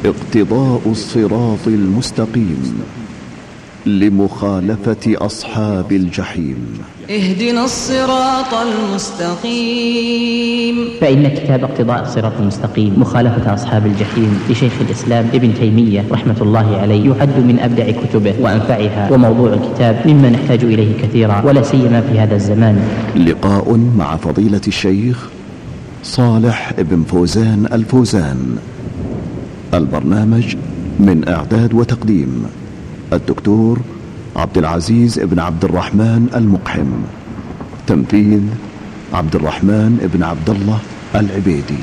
اقتضاء الصراط المستقيم لمخالفة أصحاب الجحيم. اهدنا الصراط المستقيم. فإن كتاب اقتضاء الصراط المستقيم مخالفة أصحاب الجحيم لشيخ الإسلام ابن تيمية رحمة الله عليه يعد من أبدع كتبه وأنفعها، وموضوع الكتاب مما نحتاج إليه كثيرا ولا سيما في هذا الزمان. لقاء مع فضيلة الشيخ صالح بن فوزان الفوزان. البرنامج من إعداد وتقديم الدكتور عبد العزيز بن عبد الرحمن المقحم. تنفيذ عبد الرحمن بن عبد الله العبيدي.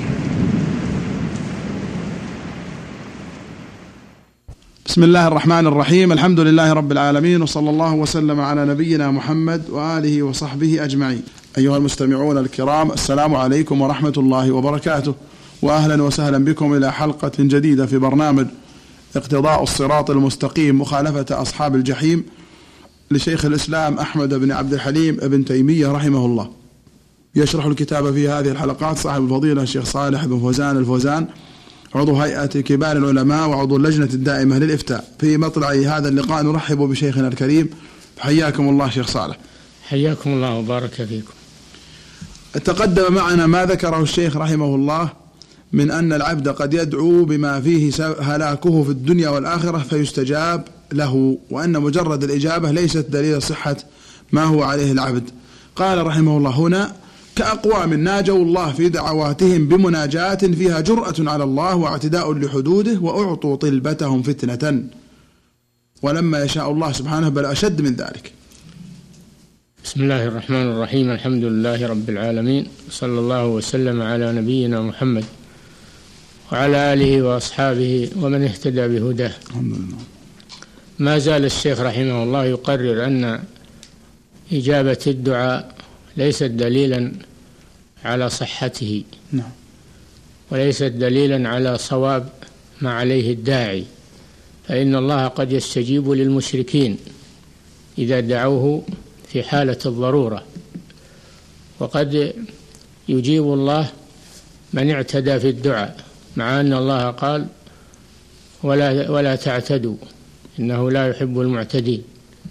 بسم الله الرحمن الرحيم. الحمد لله رب العالمين، وصلى الله وسلم على نبينا محمد وآله وصحبه أجمعين. أيها المستمعون الكرام، السلام عليكم ورحمة الله وبركاته، وأهلا وسهلا بكم إلى حلقة جديدة في برنامج اقتضاء الصراط المستقيم مخالفة أصحاب الجحيم لشيخ الإسلام أحمد بن عبد الحليم ابن تيمية رحمه الله. يشرح الكتاب في هذه الحلقات صاحب الفضيلة الشيخ صالح بن فوزان الفوزان، عضو هيئة كبار العلماء وعضو اللجنة الدائمة للإفتاء. في مطلع هذا اللقاء نرحب بشيخنا الكريم، حياكم الله شيخ صالح. حياكم الله وبارك فيكم. تقدم معنا ما ذكره الشيخ رحمه الله من أن العبد قد يدعو بما فيه هلاكه في الدنيا والآخرة فيستجاب له، وأن مجرد الإجابة ليست دليل صحة ما هو عليه العبد. قال رحمه الله هنا: كأقوام ناجوا الله في دعواتهم بمناجاة فيها جرأة على الله واعتداء لحدوده، وأعطوا طلبتهم فتنة، ولما يشاء الله سبحانه بل أشد من ذلك. بسم الله الرحمن الرحيم. الحمد لله رب العالمين، صلى الله وسلم على نبينا محمد وعلى آله وأصحابه ومن اهتدى بهداه. ما زال الشيخ رحمه الله يقرر أن إجابة الدعاء ليست دليلا على صحته، وليست دليلا على صواب ما عليه الداعي، فإن الله قد يستجيب للمشركين إذا دعوه في حالة الضرورة، وقد يجيب الله من اعتدى في الدعاء، مع أن الله قال: ولا تعتدوا إنه لا يحب المعتدين.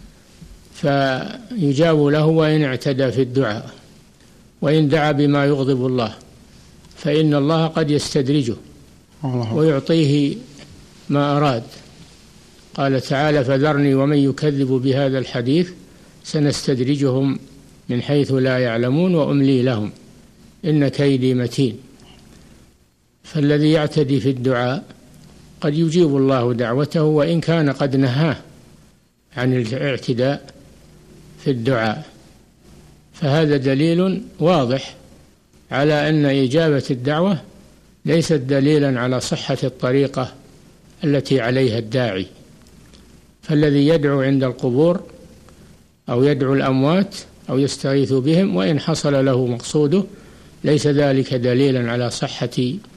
فيجاب له وإن اعتدى في الدعاء، وإن دعا بما يغضب الله فإن الله قد يستدرجه ويعطيه ما أراد. قال تعالى: فذرني ومن يكذب بهذا الحديث سنستدرجهم من حيث لا يعلمون وأملي لهم إن كيدي متين. فالذي يعتدي في الدعاء قد يجيب الله دعوته وإن كان قد نهاه عن الاعتداء في الدعاء. فهذا دليل واضح على أن إجابة الدعوة ليست دليلا على صحة الطريقة التي عليها الداعي. فالذي يدعو عند القبور أو يدعو الأموات أو يستغيث بهم وإن حصل له مقصوده ليس ذلك دليلا على صحة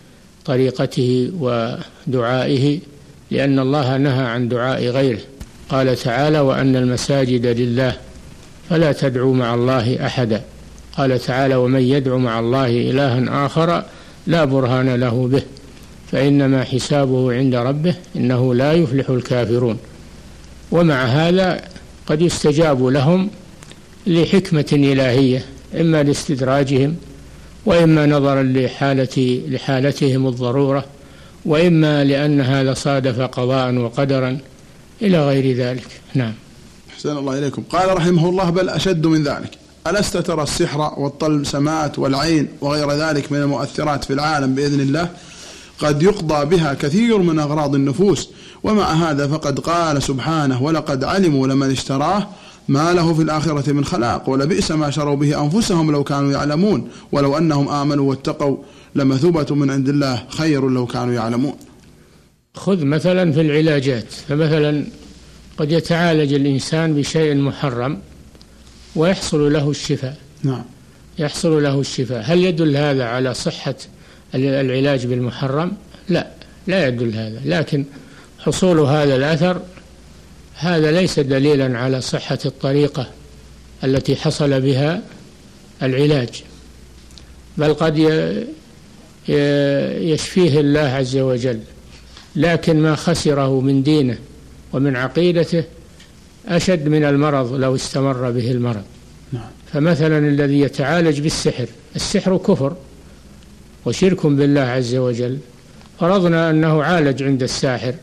طريقته ودعائه، لأن الله نهى عن دعاء غيره. قال تعالى: وأن المساجد لله فلا تدعوا مع الله أحدا. قال تعالى: ومن يدعو مع الله إلها آخر لا برهان له به فإنما حسابه عند ربه إنه لا يفلح الكافرون. ومع هذا قد يستجاب لهم لحكمة إلهية، إما لاستدراجهم، وإما نظرا لحالتهم الضرورة، وإما لأن هذا صادف قضاء وقدرا إلى غير ذلك. نعم. أحسن الله إليكم. قال رحمه الله: بل أشد من ذلك. ألست ترى السحر والطلسمات والعين وغير ذلك من المؤثرات في العالم بإذن الله قد يقضى بها كثير من أغراض النفوس، ومع هذا فقد قال سبحانه: ولقد علموا لمن اشتراه ما له في الآخرة من خلاق ولبئس ما شروا به أنفسهم لو كانوا يعلمون ولو أنهم آمنوا واتقوا لمثوبة من عند الله خير لو كانوا يعلمون. خذ مثلا في العلاجات، فمثلا قد يتعالج الإنسان بشيء محرم ويحصل له الشفاء. نعم. يحصل له الشفاء. هل يدل هذا على صحة العلاج بالمحرم؟ لا يدل هذا، لكن حصول هذا الأثر هذا ليس دليلا على صحة الطريقة التي حصل بها العلاج، بل قد يشفيه الله عز وجل لكن ما خسره من دينه ومن عقيدته أشد من المرض لو استمر به المرض. فمثلا الذي يتعالج بالسحر، السحر كفر وشرك بالله عز وجل، فرضنا أنه عالج عند الساحر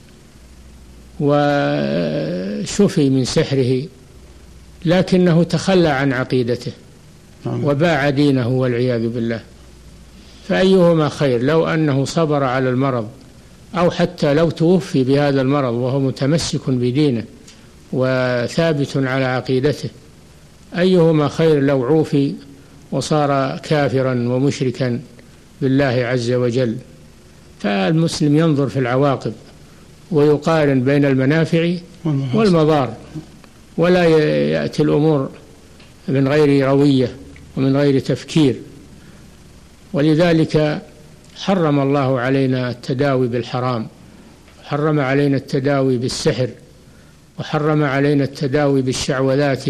وشفي من سحره، لكنه تخلى عن عقيدته وباع دينه والعياذ بالله، فأيهما خير؟ لو أنه صبر على المرض، أو حتى لو توفي بهذا المرض وهو متمسك بدينه وثابت على عقيدته، أيهما خير لو عوفي وصار كافرا ومشركا بالله عز وجل؟ فالمسلم ينظر في العواقب ويقارن بين المنافع والمضار، ولا يأتي الأمور من غير روية ومن غير تفكير. ولذلك حرم الله علينا التداوي بالحرام، حرم علينا التداوي بالسحر، وحرم علينا التداوي بالشعوذات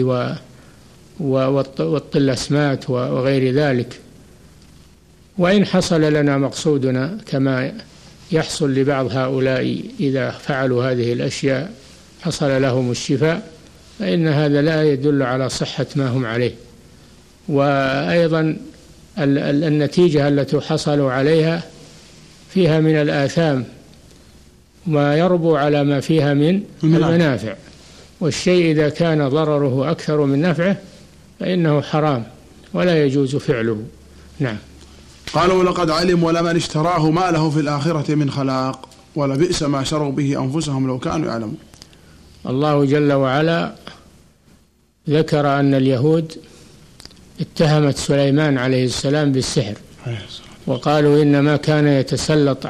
والطلسمات وغير ذلك. وإن حصل لنا مقصودنا كما يحصل لبعض هؤلاء إذا فعلوا هذه الأشياء حصل لهم الشفاء، فإن هذا لا يدل على صحة ما هم عليه. وأيضا النتيجة التي حصلوا عليها فيها من الآثام ما يربو على ما فيها من المنافع، والشيء إذا كان ضرره أكثر من نفعه فإنه حرام ولا يجوز فعله. نعم. قالوا لقد علم ولمن اشتراه ما له في الآخرة من خلاق ولبئس ما شروا به أنفسهم لو كانوا يعلمون. الله جل وعلا ذكر أن اليهود اتهمت سليمان عليه السلام بالسحر، وقالوا إنما كان يتسلط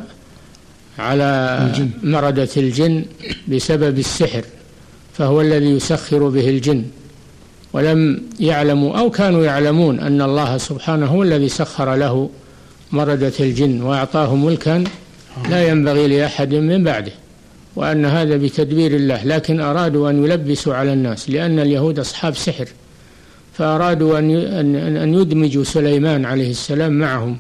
على مردة الجن بسبب السحر، فهو الذي يسخر به الجن، ولم يعلموا أو كانوا يعلمون أن الله سبحانه هو الذي سخر له مردة الجن وأعطاه ملكا لا ينبغي لأحد من بعده، وأن هذا بتدبير الله، لكن أرادوا أن يلبسوا على الناس لأن اليهود أصحاب سحر، فأرادوا أن يدمجوا سليمان عليه السلام معهم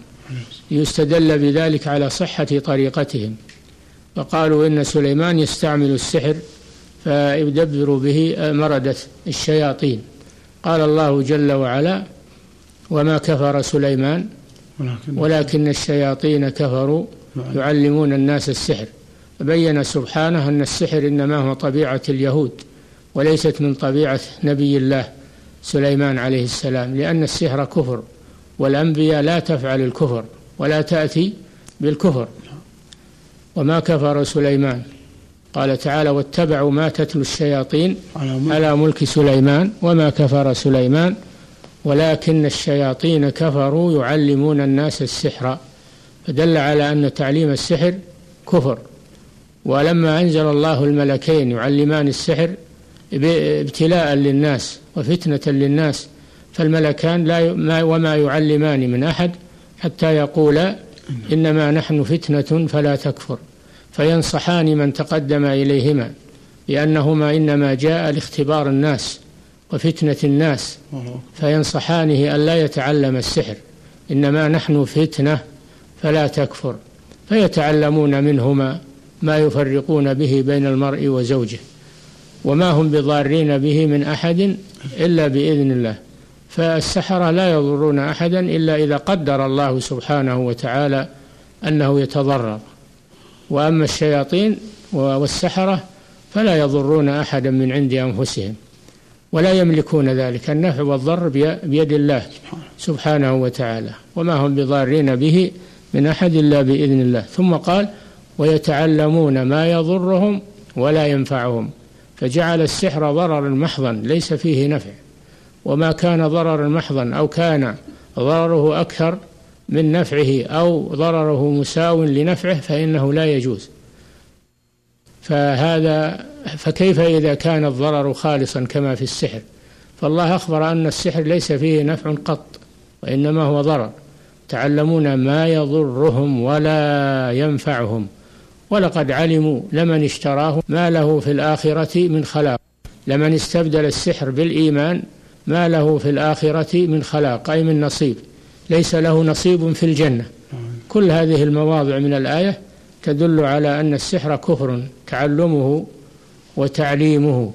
يستدل بذلك على صحة طريقتهم، فقالوا إن سليمان يستعمل السحر فيدبر به مردة الشياطين. قال الله جل وعلا: وما كفر سليمان ولكن الشياطين كفروا يعلمون الناس السحر. فبين سبحانه أن السحر إنما هو طبيعة اليهود وليست من طبيعة نبي الله سليمان عليه السلام، لأن السحر كفر، والأنبياء لا تفعل الكفر ولا تأتي بالكفر. وما كفر سليمان، قال تعالى: واتبعوا ما تتلو الشياطين على ملك سليمان وما كفر سليمان ولكن الشياطين كفروا يعلمون الناس السحر، فدل على أن تعليم السحر كفر. ولما أنزل الله الملكين يعلمان السحر ابتلاء للناس وفتنة للناس، فالملكان وما يعلمان من أحد حتى يقولا إنما نحن فتنة فلا تكفر، فينصحان من تقدم إليهما لأنهما إنما جاء لاختبار الناس وفتنة الناس، فينصحانه ألا يتعلم السحر، إنما نحن فتنة فلا تكفر، فيتعلمون منهما ما يفرقون به بين المرء وزوجه، وما هم بضارين به من أحد إلا بإذن الله. فالسحرة لا يضرون أحدا إلا إذا قدر الله سبحانه وتعالى أنه يتضرر، وأما الشياطين والسحرة فلا يضرون أحدا من عند أنفسهم ولا يملكون ذلك، النفع والضر بيد الله سبحانه وتعالى، وما هم بضارين به من أحد إلا بإذن الله. ثم قال: ويتعلمون ما يضرهم ولا ينفعهم، فجعل السحر ضررا محضا ليس فيه نفع، وما كان ضررا محضا أو كان ضرره أكثر من نفعه أو ضرره مساو لنفعه فإنه لا يجوز. فكيف إذا كان الضرر خالصا كما في السحر؟ فالله أخبر أن السحر ليس فيه نفع قط وإنما هو ضرر. تعلمون ما يضرهم ولا ينفعهم ولقد علموا لمن اشتراه ما له في الآخرة من خلاق. لمن استبدل السحر بالإيمان ما له في الآخرة من خلاق، أي من نصيب، ليس له نصيب في الجنة. كل هذه المواضع من الآية تدل على أن السحر كفر تعلمه وتعليمه،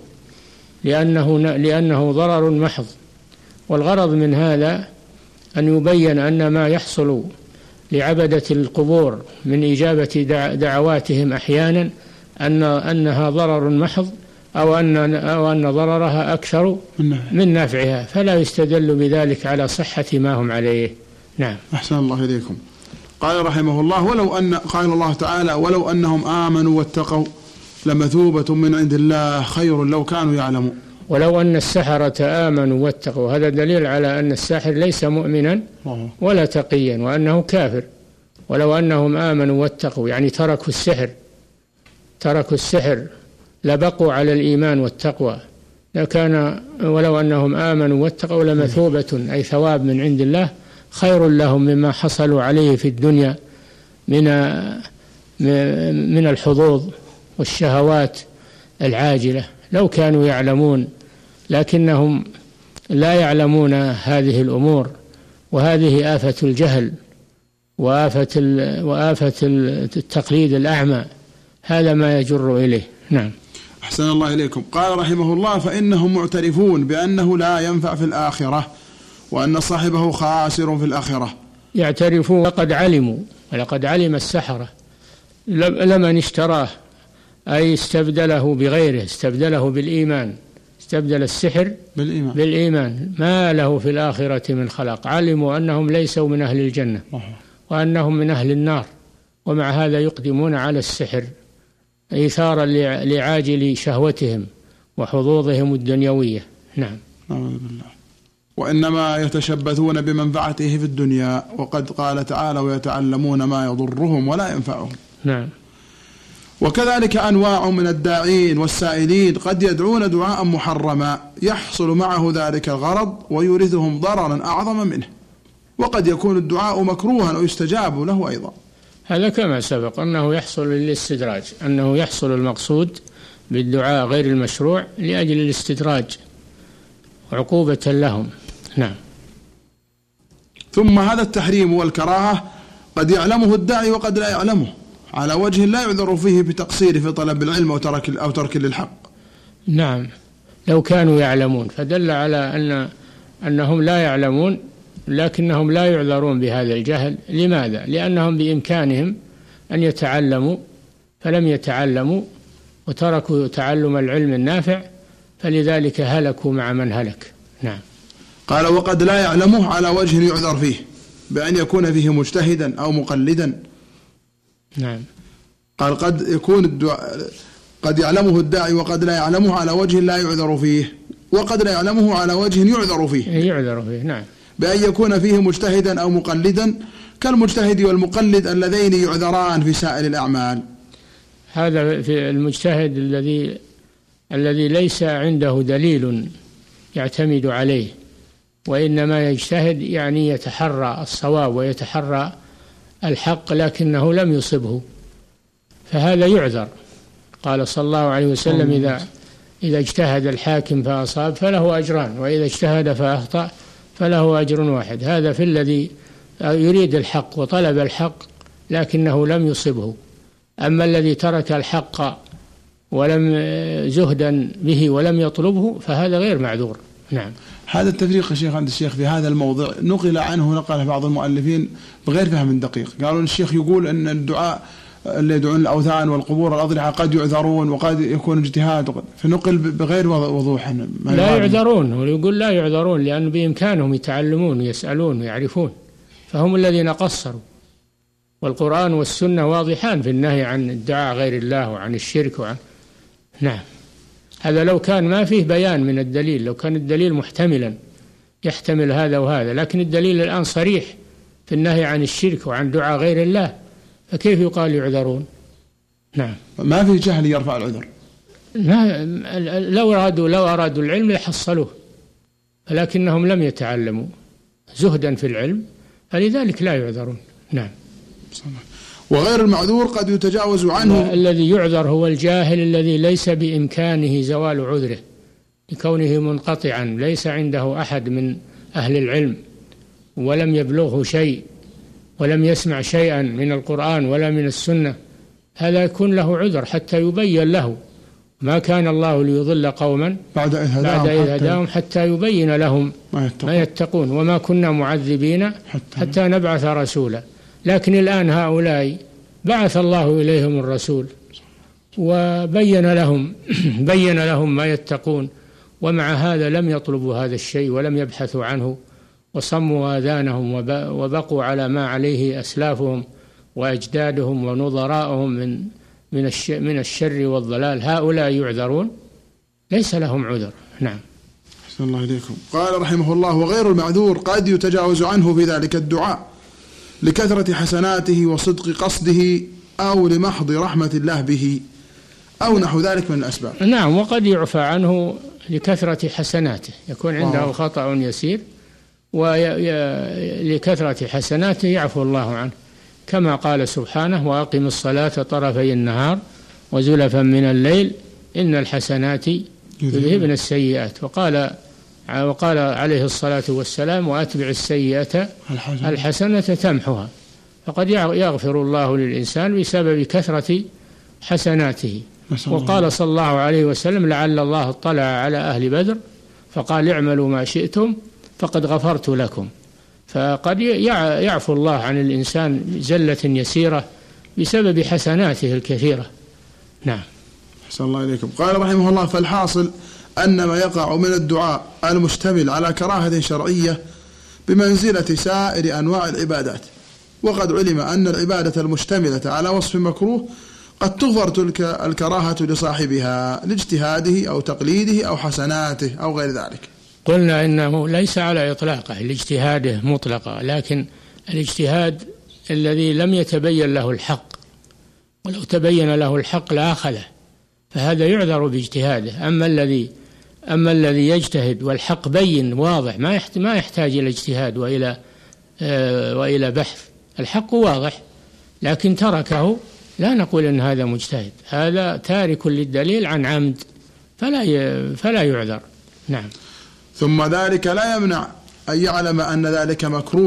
لأنه ضرر محض. والغرض من هذا أن يبين أن ما يحصل لعبدة القبور من إجابة دعواتهم أحيانا أنها ضرر محض، أو أن ضررها أكثر من نفعها، فلا يستدل بذلك على صحة ما هم عليه. نعم. أحسن الله إليكم. قال رحمه الله: قال الله تعالى: ولو أنهم آمنوا واتقوا لمثوبة من عند الله خير لو كانوا يعلمون. ولو أن السحرة آمنوا واتقوا، هذا دليل على أن الساحر ليس مؤمنا ولا تقيا، وأنه كافر. ولو أنهم آمنوا واتقوا يعني تركوا السحر لبقوا على الإيمان والتقوى لكان، ولو أنهم آمنوا واتقوا لمثوبة أي ثواب من عند الله خير لهم مما حصلوا عليه في الدنيا من الحظوظ والشهوات العاجلة لو كانوا يعلمون، لكنهم لا يعلمون هذه الأمور، وهذه آفة الجهل وآفة التقليد الأعمى، هذا ما يجر إليه. نعم. أحسن الله إليكم. قال رحمه الله: فإنهم معترفون بأنه لا ينفع في الآخرة، وأن صاحبه خاسر في الآخرة. يعترفون وقد علموا، ولقد علم السحرة لمن اشتراه، أي استبدله بغيره، استبدله بالإيمان، استبدل السحر بالإيمان ما له في الآخرة من خلاق. علموا أنهم ليسوا من أهل الجنة وأنهم من أهل النار، ومع هذا يقدمون على السحر إيثارا لعاجل شهوتهم وحظوظهم الدنيوية. نعم. وإنما يتشبثون بمنفعته في الدنيا، وقد قال تعالى: ويتعلمون ما يضرهم ولا ينفعهم. نعم. وكذلك أنواع من الداعين والسائلين قد يدعون دعاء محرما يحصل معه ذلك الغرض ويورثهم ضررا أعظم منه، وقد يكون الدعاء مكروها ويستجاب له أيضا. هذا كما سبق أنه يحصل للاستدراج، أنه يحصل المقصود بالدعاء غير المشروع لأجل الاستدراج عقوبة لهم. نعم. ثم هذا التحريم والكراهة قد يعلمه الداعي وقد لا يعلمه على وجه لا يعذر فيه بتقصير في طلب العلم أو ترك للحق. نعم. لو كانوا يعلمون، فدل على أنهم لا يعلمون، لكنهم لا يعذرون بهذا الجهل. لماذا؟ لأنهم بإمكانهم أن يتعلموا فلم يتعلموا وتركوا تعلم العلم النافع، فلذلك هلكوا مع من هلك. نعم. قال: وقد لا يعلمه على وجه يعذر فيه بأن يكون فيه مجتهدا أو مقلدا. نعم. قال: قد يعلمه الداعي وقد لا يعلمه على وجه لا يعذر فيه، وقد لا يعلمه على وجه يعذر فيه. نعم. بأن يكون فيه مجتهدا أو مقلدا كالمجتهد والمقلد اللذين يعذران في سائر الأعمال. هذا في المجتهد الذي ليس عنده دليل يعتمد عليه، وإنما يجتهد يعني يتحرى الصواب ويتحرى الحق لكنه لم يصبه، فهذا يعذر. قال صلى الله عليه وسلم: إذا اجتهد الحاكم فأصاب فله أجران، وإذا اجتهد فأخطأ فله أجر واحد. هذا في الذي يريد الحق وطلب الحق لكنه لم يصبه. أما الذي ترك الحق ولم زهدا به ولم يطلبه فهذا غير معذور. نعم. هذا التفريق يا شيخ عند الشيخ في هذا الموضع نقل بعض المؤلفين بغير فهم دقيق. قالوا الشيخ يقول أن الدعاء اللي يدعون الأوثان والقبور والأضرحة قد يعذرون وقد يكون اجتهاد، فنقل بغير وضوح. لا يعذرون، ويقول لا يعذرون لأن بإمكانهم يتعلمون ويسألون ويعرفون، فهم الذين قصروا. والقرآن والسنة واضحان في النهي عن الدعاء غير الله وعن الشرك نعم. هذا لو كان ما فيه بيان من الدليل، لو كان الدليل محتملا يحتمل هذا وهذا، لكن الدليل الآن صريح في النهي عن الشرك وعن دعاء غير الله، فكيف يقال يعذرون؟ نعم. ما في جهل يرفع العذر. لو أرادوا العلم لحصلوه، ولكنهم لم يتعلموا زهدا في العلم، فلذلك لا يعذرون. نعم. وغير المعذور قد يتجاوز عنه. الذي يعذر هو الجاهل الذي ليس بإمكانه زوال عذره لكونه منقطعا، ليس عنده أحد من أهل العلم ولم يبلغه شيء ولم يسمع شيئا من القرآن ولا من السنة، هذا يكون له عذر حتى يبين له. ما كان الله ليضل قوما بعد إذ هداهم حتى يبين لهم ما يتقون وما كنا معذبين حتى نبعث رسولا. لكن الآن هؤلاء بعث الله إليهم الرسول وبين لهم ما يتقون، ومع هذا لم يطلبوا هذا الشيء ولم يبحثوا عنه، وصموا آذانهم وبقوا على ما عليه أسلافهم وأجدادهم ونظراءهم من الشر والضلال. هؤلاء يعذرون، ليس لهم عذر. نعم. أحسن الله إليكم. قال رحمه الله: وغير المعذور قد يتجاوز عنه في ذلك الدعاء لكثرة حسناته وصدق قصده أو لمحض رحمة الله به أو نحو ذلك من الأسباب. نعم، وقد يعفى عنه لكثرة حسناته، يكون عنده خطأ يسير ولكثرة حسناته يعفو الله عنه، كما قال سبحانه: وأقم الصلاة طرفي النهار وزلفا من الليل إن الحسنات يذهبن السيئات. وقال عليه الصلاة والسلام: وأتبع السيئة الحسنة تمحها. فقد يغفر الله للإنسان بسبب كثرة حسناته. وقال صلى الله عليه وسلم: لعل الله اطلع على أهل بدر فقال: اعملوا ما شئتم فقد غفرت لكم. فقد يعفو الله عن الإنسان زلة يسيرة بسبب حسناته الكثيرة. نعم. أحسن الله إليكم. قال رحمه الله: فالحاصل أن ما يقع من الدعاء المشتمل على كراهة شرعية بمنزلة سائر أنواع العبادات، وقد علم أن العبادة المشتملة على وصف مكروه قد تغفر تلك الكراهة لصاحبها لاجتهاده أو تقليده أو حسناته أو غير ذلك. قلنا إنه ليس على إطلاقه لاجتهاده مطلقا، لكن الاجتهاد الذي لم يتبين له الحق، ولو تبين له الحق لأخذه، فهذا يعذر باجتهاده. أما الذي يجتهد والحق بين واضح ما يحتاج إلى اجتهاد وإلى بحث، الحق واضح لكن تركه، لا نقول إن هذا مجتهد، هذا تارك للدليل عن عمد فلا يعذر. نعم. ثم ذلك لا يمنع أن يعلم أن ذلك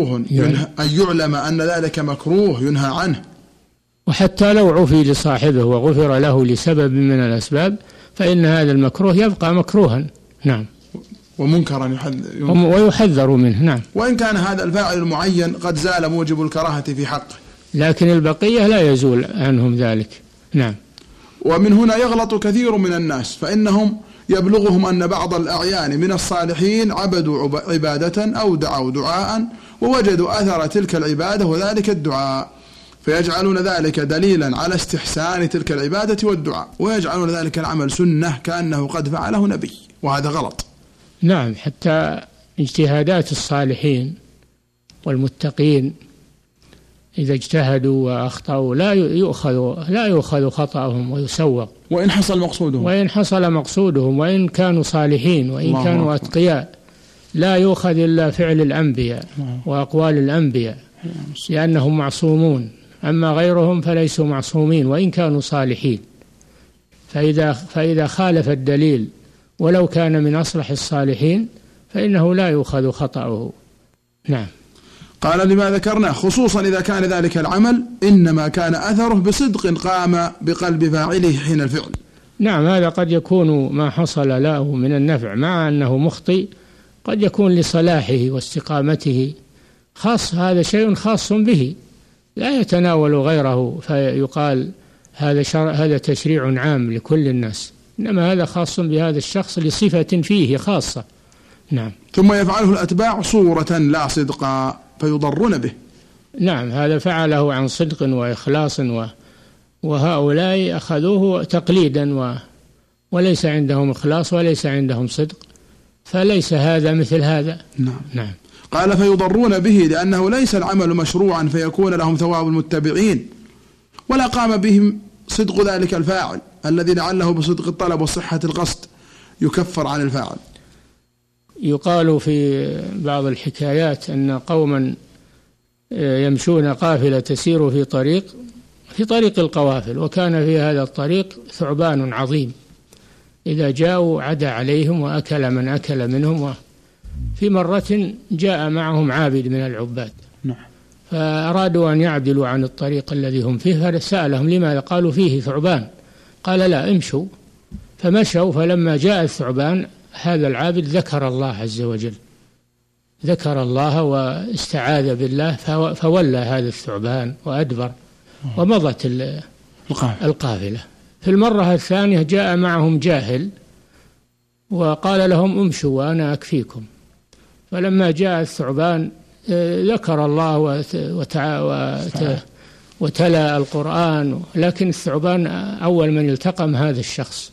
مكروه ينهى عنه. وحتى لو عفي لصاحبه وغفر له لسبب من الأسباب فإن هذا المكروه يبقى مكروها. نعم. ومنكرا ويحذر منه. نعم. وإن كان هذا الفاعل المعين قد زال موجب الكراهة في حقه، لكن البقية لا يزول عنهم ذلك. نعم. ومن هنا يغلط كثير من الناس، فإنهم يبلغهم أن بعض الأعيان من الصالحين عبدوا عبادة أو دعوا دعاء ووجدوا أثر تلك العبادة وذلك الدعاء، فيجعلون ذلك دليلا على استحسان تلك العبادة والدعاء، ويجعلون ذلك العمل سنة كأنه قد فعله نبي، وهذا غلط. نعم. حتى اجتهادات الصالحين والمتقين إذا اجتهدوا وأخطأوا لا يؤخذ خطأهم ويسوق، وإن حصل مقصودهم وإن كانوا صالحين وإن كانوا أتقياء، لا يؤخذ إلا فعل الأنبياء وأقوال الأنبياء لأنهم معصومون، أما غيرهم فليسوا معصومين وإن كانوا صالحين. فإذا خالف الدليل ولو كان من أصلح الصالحين فإنه لا يؤخذ خطأه. نعم. قال: لما ذكرنا خصوصا إذا كان ذلك العمل إنما كان أثره بصدق قام بقلب فاعله حين الفعل. نعم. هذا قد يكون ما حصل له من النفع مع أنه مخطئ، قد يكون لصلاحه واستقامته خاص، هذا شيء خاص به لا يتناول غيره فيقال هذا تشريع عام لكل الناس، إنما هذا خاص بهذا الشخص لصفة فيه خاصة. نعم. ثم يفعله الأتباع صورة لا صدقا فيضرون به. نعم. هذا فعله عن صدق وإخلاص وهؤلاء أخذوه تقليدا وليس عندهم إخلاص وليس عندهم صدق، فليس هذا مثل هذا. نعم. قال: فيضرون به لأنه ليس العمل مشروعا فيكون لهم ثواب المتبعين، ولا قام بهم صدق ذلك الفاعل الذي لعله بصدق الطلب وصحة القصد يكفر عن الفاعل. يقال في بعض الحكايات أن قوما يمشون قافلة تسير في طريق القوافل، وكان في هذا الطريق ثعبان عظيم، إذا جاءوا عدا عليهم وأكل من أكل منهم. في مرة جاء معهم عابد من العباد، فأرادوا أن يعدلوا عن الطريق الذي هم فيه، فسألهم لماذا؟ قالوا فيه ثعبان. قال لا، امشوا. فمشوا، فلما جاء الثعبان هذا العابد ذكر الله عز وجل، ذكر الله واستعاذ بالله، فولى هذا الثعبان وأدبر ومضت القافلة. في المرة الثانية جاء معهم جاهل وقال لهم امشوا وأنا أكفيكم. فلما جاء الثعبان ذكر الله وتلا القرآن، لكن الثعبان أول من التقم هذا الشخص.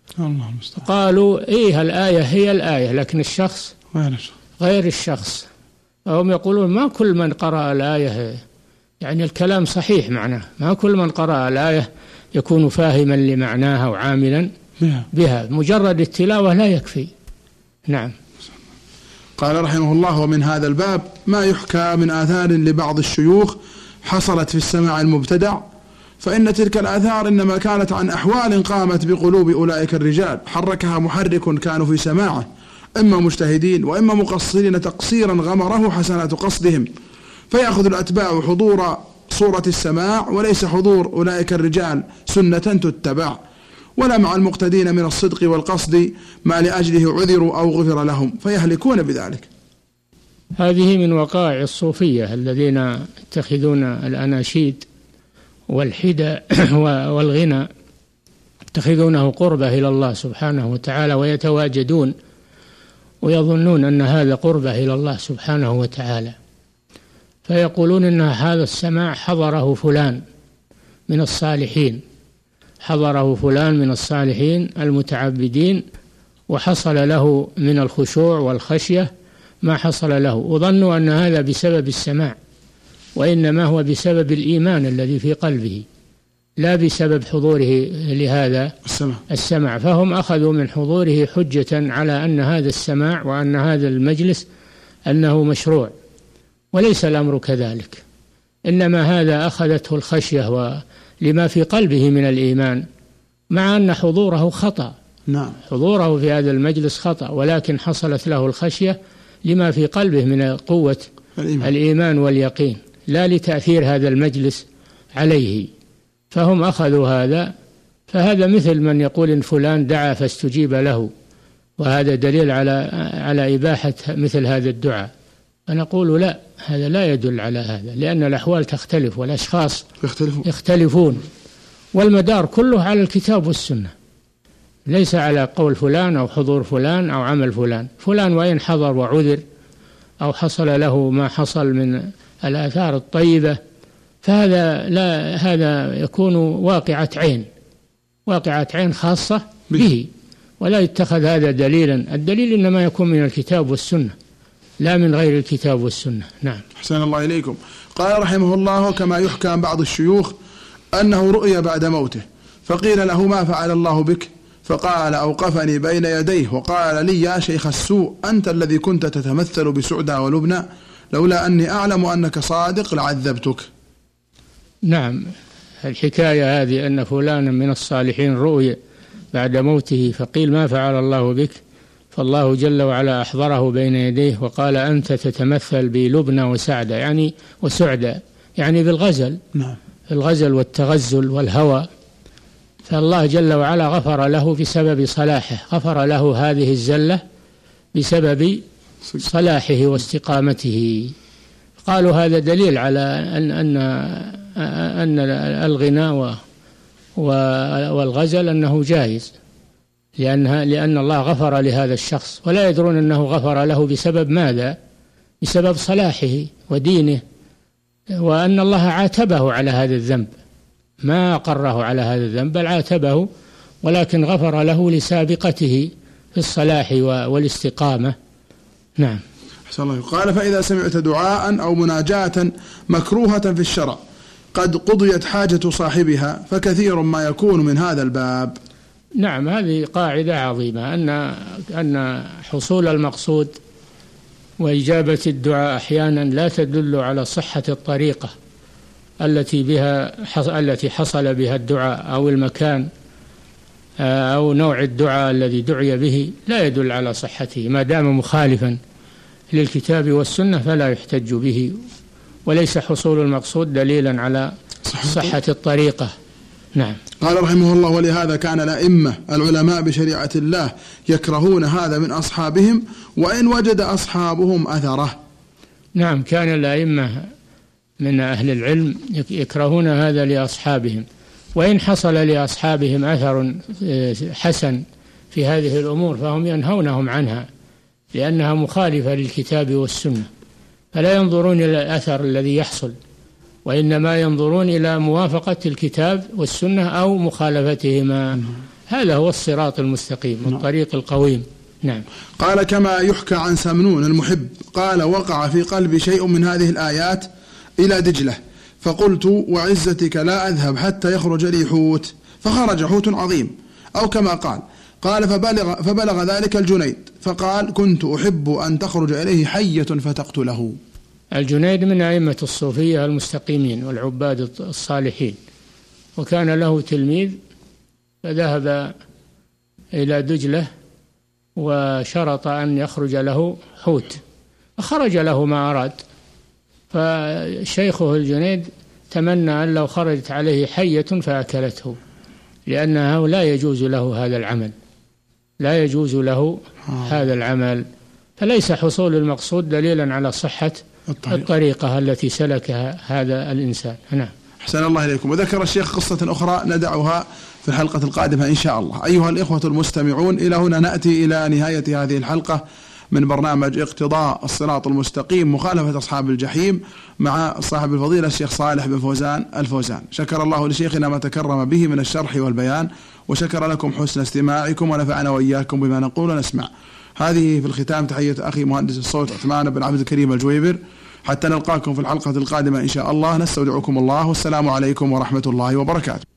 قالوا إيه الآية هي الآية، لكن الشخص غير الشخص. هم يقولون ما كل من قرأ الآية، يعني الكلام صحيح معناه، ما كل من قرأ الآية يكون فاهما لمعناها وعاملا بها، مجرد التلاوة لا يكفي. نعم. قال رحمه الله: ومن هذا الباب ما يحكى من آثار لبعض الشيوخ حصلت في السماع المبتدع، فإن تلك الآثار إنما كانت عن أحوال قامت بقلوب أولئك الرجال حركها محرك كانوا في سماعه، إما مجتهدين وإما مقصرين تقصيرا غمره حسنات قصدهم، فيأخذ الأتباع حضور صورة السماع وليس حضور أولئك الرجال سنة تتبع، ولا مع المقتدين من الصدق والقصد ما لأجله عذروا أو غفر لهم فيهلكون بذلك. هذه من وقائع الصوفية الذين يتخذون الأناشيد والحدى والغنى يتخذونه قربة إلى الله سبحانه وتعالى، ويتواجدون ويظنون أن هذا قربة إلى الله سبحانه وتعالى، فيقولون أن هذا السماع حضره فلان من الصالحين، حضره فلان من الصالحين المتعبدين، وحصل له من الخشوع والخشية ما حصل له، وظنوا أن هذا بسبب السماع، وإنما هو بسبب الإيمان الذي في قلبه، لا بسبب حضوره لهذا السماع. فهم أخذوا من حضوره حجة على أن هذا السماع وأن هذا المجلس أنه مشروع، وليس الأمر كذلك، إنما هذا أخذته الخشية لما في قلبه من الإيمان، مع أن حضوره خطأ. نعم. حضوره في هذا المجلس خطأ، ولكن حصلت له الخشية لما في قلبه من قوة الإيمان واليقين، لا لتأثير هذا المجلس عليه. فهم أخذوا هذا، فهذا مثل من يقول إن فلان دعا فاستجيب له، وهذا دليل على إباحة مثل هذا الدعاء. فنقول لا، هذا لا يدل على هذا، لأن الأحوال تختلف والأشخاص يختلفون، والمدار كله على الكتاب والسنة، ليس على قول فلان أو حضور فلان أو عمل فلان. فلان وإن حضر وعذر أو حصل له ما حصل من الآثار الطيبة، فهذا لا، هذا يكون واقعة عين خاصة به، ولا يتخذ هذا دليلا. الدليل إنما يكون من الكتاب والسنة، لا من غير الكتاب والسنة. نعم. أحسن الله إليكم. قال رحمه الله: كما يحكى عن بعض الشيوخ أنه رؤي بعد موته، فقيل له: ما فعل الله بك؟ فقال: أوقفني بين يديه وقال لي: يا شيخ السوء، أنت الذي كنت تتمثل بسعدى ولبنى، لولا أني أعلم أنك صادق لعذبتك. نعم. الحكاية هذه أن فلانا من الصالحين رؤي بعد موته، فقيل: ما فعل الله بك؟ فالله جل وعلا أحضره بين يديه وقال: أنت تتمثل بلبنى وسعدى، يعني وسعدى يعني بالغزل. نعم. الغزل والتغزل والهوى. فالله جل وعلا غفر له بسبب صلاحه، غفر له هذه الزلة بسبب صلاحه واستقامته. قالوا هذا دليل على أن الغناء والغزل أنه جائز، لأن الله غفر لهذا الشخص، ولا يدرون أنه غفر له بسبب ماذا؟ بسبب صلاحه ودينه، وأن الله عاتبه على هذا الذنب، ما أقره على هذا الذنب بل عاتبه، ولكن غفر له لسابقته في الصلاح والاستقامة. نعم. أحسن الله. قال: فإذا سمعت دعاء أو مناجاة مكروهة في الشرع قد قضيت حاجة صاحبها، فكثير ما يكون من هذا الباب. نعم. هذه قاعدة عظيمة، أن حصول المقصود وإجابة الدعاء أحيانا لا تدل على صحة الطريقة التي حصل بها الدعاء، أو المكان أو نوع الدعاء الذي دعي به، لا يدل على صحته. ما دام مخالفا للكتاب والسنة فلا يحتج به وليس حصول المقصود دليلا على صحة الطريقة. نعم. قال رحمه الله: ولهذا كان الأئمة العلماء بشريعة الله يكرهون هذا من أصحابهم وإن وجد أصحابهم أثره. نعم، كان الأئمة من أهل العلم يكرهون هذا لأصحابهم، وإن حصل لأصحابهم أثر حسن في هذه الأمور فهم ينهونهم عنها لأنها مخالفة للكتاب والسنة، فلا ينظرون إلى الأثر الذي يحصل، وإنما ينظرون إلى موافقة الكتاب والسنة أو مخالفتهما. هذا هو الصراط المستقيم والطريق القويم. نعم. قال: كما يحكى عن سمنون المحب قال: وقع في قلبي شيء من هذه الآيات إلى دجلة، فقلت: وعزتك لا أذهب حتى يخرج لي حوت، فخرج حوت عظيم، أو كما قال فبلغ ذلك الجنيد فقال: كنت أحب أن تخرج إليه حية فتقتله. الجنيد من أئمة الصوفية المستقيمين والعباد الصالحين، وكان له تلميذ فذهب إلى دجلة وشرط أن يخرج له حوت، فخرج له ما أراد، فشيخه الجنيد تمنى أن لو خرجت عليه حية فأكلته، لأنه لا يجوز له هذا العمل، لا يجوز له هذا العمل. فليس حصول المقصود دليلا على صحة الطريقة التي سلكها هذا الإنسان. نعم. أحسن الله إليكم. وذكر الشيخ قصة أخرى ندعها في الحلقة القادمة إن شاء الله. أيها الإخوة المستمعون، إلى هنا نأتي إلى نهاية هذه الحلقة من برنامج اقتضاء الصراط المستقيم مخالفة أصحاب الجحيم مع صاحب الفضيلة الشيخ صالح بن فوزان الفوزان. شكر الله لشيخنا ما تكرم به من الشرح والبيان، وشكر لكم حسن استماعكم، ونفعنا وإياكم بما نقول ونسمع. هذه في الختام تحية أخي مهندس الصوت عثمان بن عبد الكريم الجويبر، حتى نلقاكم في الحلقة القادمة إن شاء الله. نستودعكم الله، والسلام عليكم ورحمة الله وبركاته.